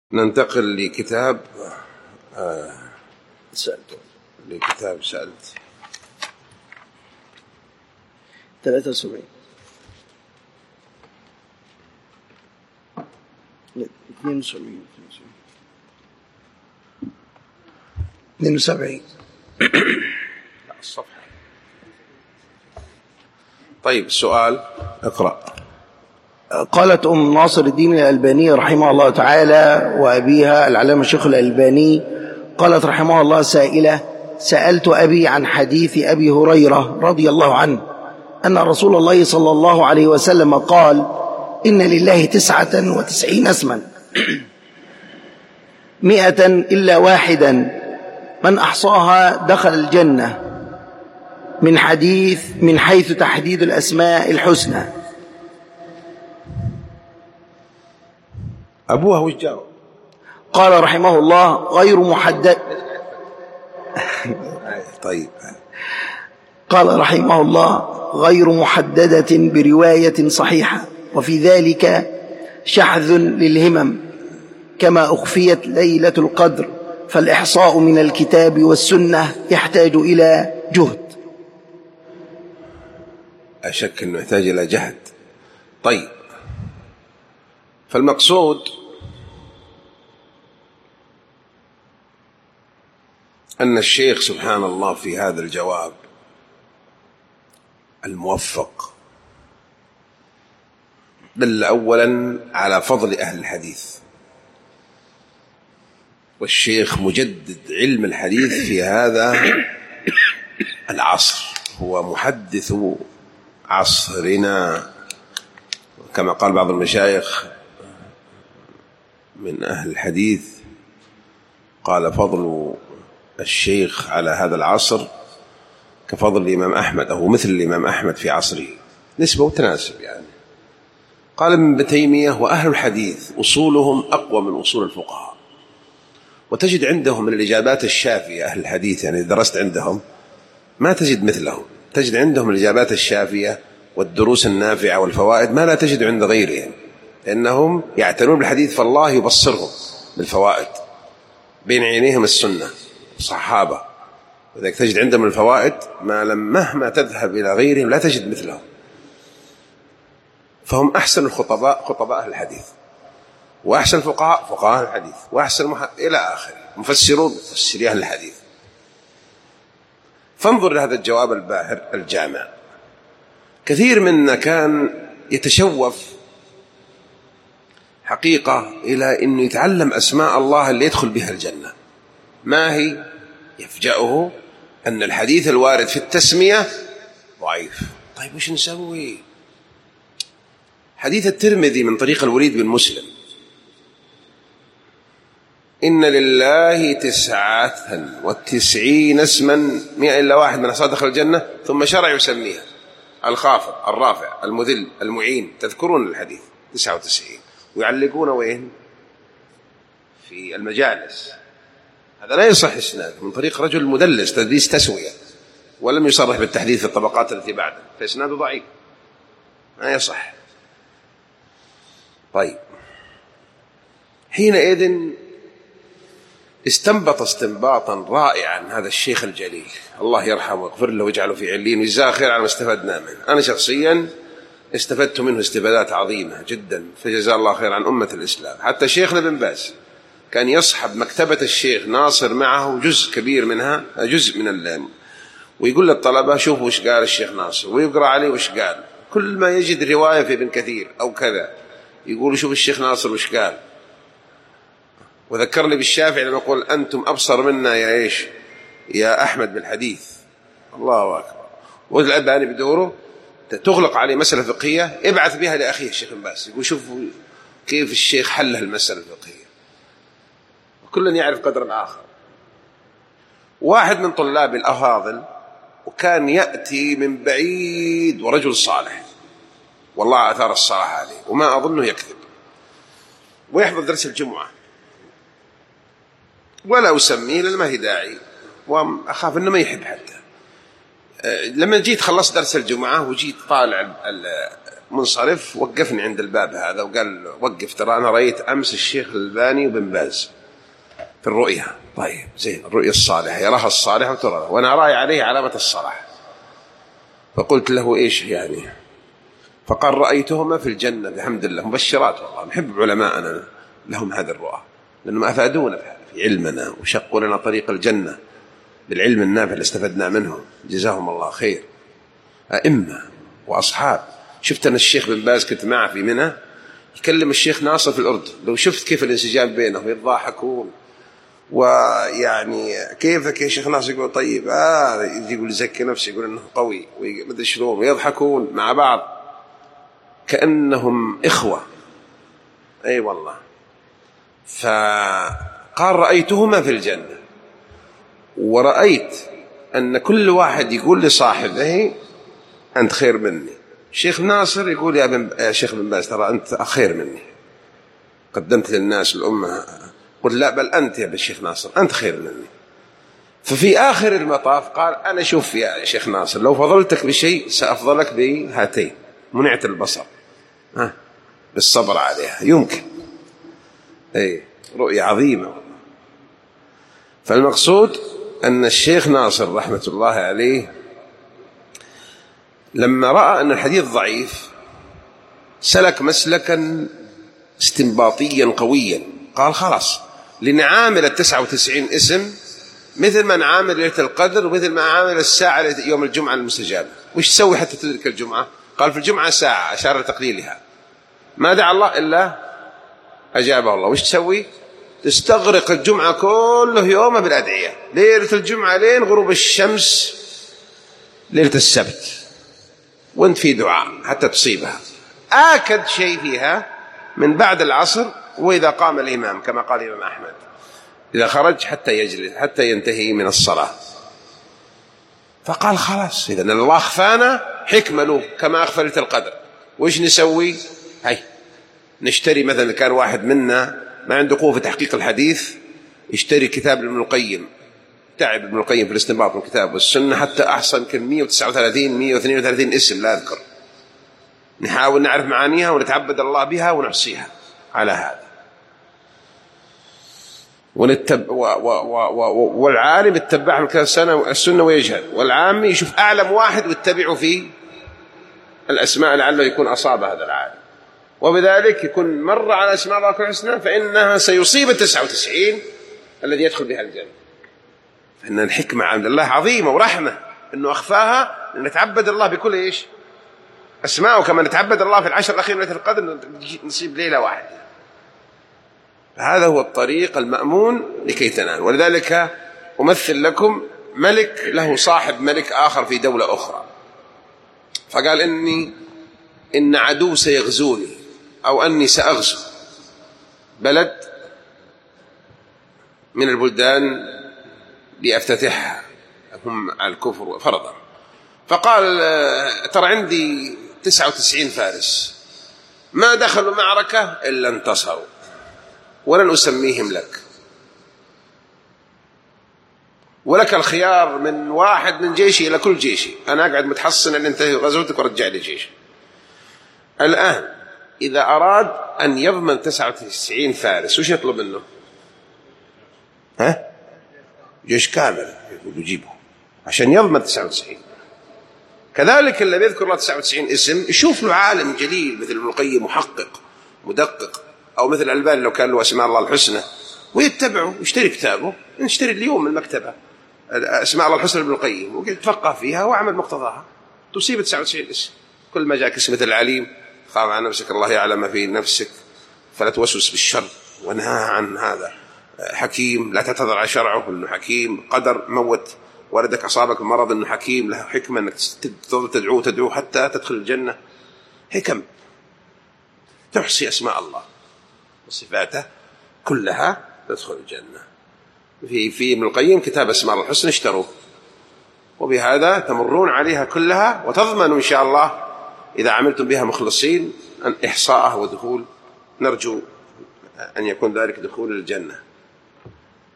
ننتقل لكتاب سألت 73 72 الصفحة. طيب السؤال اقرأ. قالت أم ناصر الدين الألباني رحمه الله تعالى وأبيها العلامة الشيخ الألباني قالت رحمه الله سائلة: سألت أبي عن حديث أبي هريرة رضي الله عنه أن رسول الله صلى الله عليه وسلم قال: إن لله 99 اسما 100 إلا واحدا من أحصاها دخل الجنة، من حيث تحديد الأسماء الحسنى. أبوها وش جاوب؟ قال رحمه الله: غير محدد. طيب. قال رحمه الله: غير محددة برواية صحيحة، وفي ذلك شحذ للهمم، كما أخفيت ليلة القدر، فالإحصاء من الكتاب والسنة يحتاج إلى جهد. أشك أنه يحتاج إلى جهد. طيب، فالمقصود أن الشيخ سبحان الله في هذا الجواب الموفق دل أولا على فضل أهل الحديث، والشيخ مجدد علم الحديث في هذا العصر، هو محدث عصرنا، كما قال بعض المشايخ من أهل الحديث، قال: فضل الشيخ على هذا العصر كفضل الإمام أحمد، أو مثل الإمام أحمد في عصره، نسبة وتناسب يعني. قال ابن تيمية: وأهل الحديث أصولهم أقوى من أصول الفقهاء، وتجد عندهم من الإجابات الشافية. أهل الحديث يعني درست عندهم ما تجد مثلهم، تجد عندهم الإجابات الشافية والدروس النافعة والفوائد ما لا تجد عند غيرهم، لأنهم يعتنون بالحديث، فالله يبصرهم بالفوائد، بين عينيهم السنة الصحابة، وذلك تجد عندهم الفوائد مهما تذهب إلى غيرهم لا تجد مثلهم. فهم أحسن الخطباء خطباء أهل الحديث، وأحسن الفقهاء فقهاء أهل الحديث، وأحسن إلى آخره، مفسرون مفسري أهل الحديث. فانظر لهذا الجواب الباهر الجامع. كثير منا كان يتشوف حقيقة إلى أنه يتعلم أسماء الله اللي يدخل بها الجنة. ما هي؟ يفجأه أن الحديث الوارد في التسمية ضعيف. طيب وش نسوي؟ حديث الترمذي من طريق الوليد بن مسلم: إن لله 99 اسما 100 إلا واحد من أحصاها دخل الجنة، ثم شرع يسميها: الخافض، الرافع، المذل، المعين. تذكرون الحديث 99، ويعلقون وين؟ في المجالس. هذا لا يصح إسناد، من طريق رجل مدلس تدليس تسوية، ولم يصرح بالتحديث في الطبقات التي بعده، فإسناده ضعيف ما يصح. طيب، حينئذ استنبط استنباطا رائعا هذا الشيخ الجليل، الله يرحمه ويغفر له ويجعله في علين ويجزاه خير على ما استفدنا منه. أنا شخصيا استفدت منه استفادات عظيمة جدا، فجزاه الله خير عن أمة الإسلام. حتى شيخنا بن باز كان يصحب مكتبة الشيخ ناصر معه جزء كبير منها، جزء من اللام، ويقول للطلبة: شوفوا وش قال الشيخ ناصر، ويقرأ عليه وش قال. كل ما يجد رواية في ابن كثير أو كذا يقول: شوف الشيخ ناصر وش قال. وذكرني بالشافعي لما يقول: أنتم أبصر منا يا أحمد بالحديث. الله أكبر. والألباني بدوره تغلق عليه مسألة فقهية، ابعث بها لأخيه الشيخ بن باز، يقول: شوف كيف الشيخ حل المسألة الفقهية. وكل يعرف قدر الآخر. واحد من طلاب الأفاضل، وكان يأتي من بعيد، ورجل صالح والله أثار الصلاح عليه، وما أظنه يكذب، ويحضر درس الجمعة، ولا أسميه لأن ما هي داعي، وأخاف أنه ما يحب حتى. لما جيت خلصت درس الجمعة وجيت طالع منصرف وقفني عند الباب هذا وقال وقف، ترى أنا رأيت أمس الشيخ الألباني وبن باز في الرؤية. طيب زين، الرؤية الصالحة يراها الصالح وترى، وأنا رأي عليه علامة الصلاح. فقلت له إيش يعني؟ فقال رأيتهما في الجنة بحمد الله، مبشرات. والله نحب علماءنا لهم هذه الرؤى، لأنهم أفادونا في علمنا وشقوا لنا طريق الجنة بالعلم النافع اللي استفدنا منه، جزاهم الله خير. أئمة وأصحاب. شفت أنا الشيخ بن باز كنت معه في منى يكلم الشيخ ناصر في الأردن، لو شفت كيف الانسجام بينهم يضحكون، ويعني كيفك يا شيخ ناصر؟ يقول طيب، يقول يزكي نفسه، يقول إنه قوي ومدري شلون، ويضحكون مع بعض كأنهم إخوة. أي والله. فقال رأيتهما في الجنة، ورأيت أن كل واحد يقول لصاحبه أنت خير مني. الشيخ ناصر يقول يا شيخ بن باز ترى أنت خير مني، قدمت للناس الأمة. قلت لا، بل أنت يا الشيخ ناصر أنت خير مني. ففي آخر المطاف قال أنا شوف يا شيخ ناصر، لو فضلتك بشيء سأفضلك بهاتين، منعت البصر، بالصبر عليها يمكن. أي رؤية عظيمة. فالمقصود أن الشيخ ناصر رحمة الله عليه لما رأى أن الحديث ضعيف سلك مسلكا استنباطيا قويا، قال خلاص لنعامل 99 اسم مثل ما نعامل ليلة القدر ومثل ما نعامل الساعة يوم الجمعة المستجابة. وش تسوي حتى تدرك الجمعة؟ قال في الجمعة ساعة، أشار لتقليلها، ما دعا الله إلا أجابه الله. وش تسوي؟ تستغرق الجمعة كله يوم بالأدعية، ليلة الجمعة لين غروب الشمس ليلة السبت، وانت في دعاء حتى تصيبها. آكد شيء فيها من بعد العصر، وإذا قام الإمام كما قال الإمام أحمد، إذا خرج حتى يجلس حتى ينتهي من الصلاة. فقال خلاص إذن الله أخفانا حكمة له كما أخفى ليلة القدر. وإيش نسوي؟ نشتري مثلا، كان واحد منا ما عنده قوة في تحقيق الحديث يشتري كتاب ابن القيم، تعب ابن القيم في الاستنباط من الكتاب والسنة حتى أحصل كان 139 132 اسم لا أذكر، نحاول نعرف معانيها ونتعبد الله بها ونحصيها على هذا. والعالم يتبع السنة ويجهل، والعام يشوف أعلم واحد ويتبعه في الأسماء لعله يكون أصاب هذا العالم، وبذلك يكون مر على أسماء الله الحسنى فإنها سيصيب 99 الذي يدخل بها الجنة. فإن الحكمة عند الله عظيمة ورحمة أنه أخفاها لنتعبد الله بكل إيش أسماءه، كما نتعبد الله في العشر الأخير من ليلة القدر نصيب ليلة واحدة. هذا هو الطريق المأمون لكي تنال. ولذلك أمثل لكم ملك له صاحب ملك آخر في دولة أخرى، فقال إن عدو سيغزوني أو أني سأغزو بلد من البلدان لأفتتحها، هم على الكفر فرضا. فقال ترى عندي 99 فارس ما دخلوا معركة إلا انتصروا، ولن أسميهم لك، ولك الخيار من واحد من جيشي إلى كل جيشي، أنا أقعد متحصن أن انتهي غزوتك ورجع لي جيش. الآن إذا أراد أن يضمن 99 فارس وش يطلب منه؟ جيش كامل يجيبه عشان يضمن 99. كذلك اللي بيذكر الله 99 اسم يشوف له عالم جليل مثل ابن القيم محقق مدقق، أو مثل الألباني لو كان له أسماء الله الحسنى، ويتبعه يشتري كتابه. نشتري اليوم من المكتبة أسماء الله الحسنى ابن القيم وتفقه فيها واعمل مقتضاها، تصيب 99 اسم. كل ما جاءك اسم مثل العليم خاف عن نفسك الله يعلم ما في نفسك فلا توسوس بالشر ونهى عن هذا. حكيم لا تعتذر على شرعه انه حكيم. قدر موت ولدك أصابك مرض انه حكيم له حكمة انك تدعوه حتى تدخل الجنة. حكم تحصي أسماء الله وصفاته كلها تدخل الجنة. في ابن القيم كتاب أسماء الله الحسنى اشتروه، وبهذا تمرون عليها كلها وتضمنوا إن شاء الله إذا عملتم بها مخلصين أن إحصاءها ودخول، نرجو أن يكون ذلك دخول الجنة.